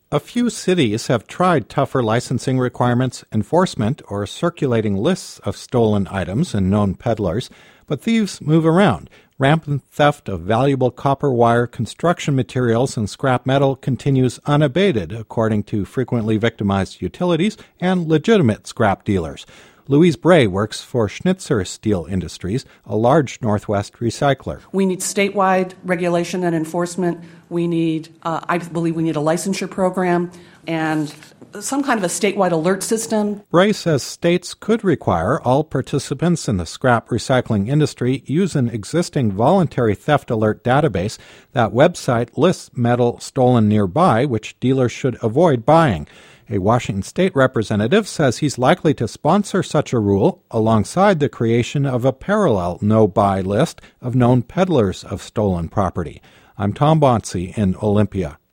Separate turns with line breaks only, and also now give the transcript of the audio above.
A few cities have tried tougher licensing requirements, enforcement, or circulating lists of stolen items and known peddlers, but thieves move around. Rampant theft of valuable copper wire, construction materials, and scrap metal continues unabated, according to frequently victimized utilities and legitimate scrap dealers. Louise Bray works for Schnitzer Steel Industries, a large Northwest recycler.
We need statewide regulation and enforcement. I believe we need a licensure program and some kind of a statewide alert system.
Bray says states could require all participants in the scrap recycling industry use an existing voluntary theft alert database. That website lists metal stolen nearby, which dealers should avoid buying. A Washington state representative says he's likely to sponsor such a rule alongside the creation of a parallel no-buy list of known peddlers of stolen property. I'm Tom Bonsi in Olympia.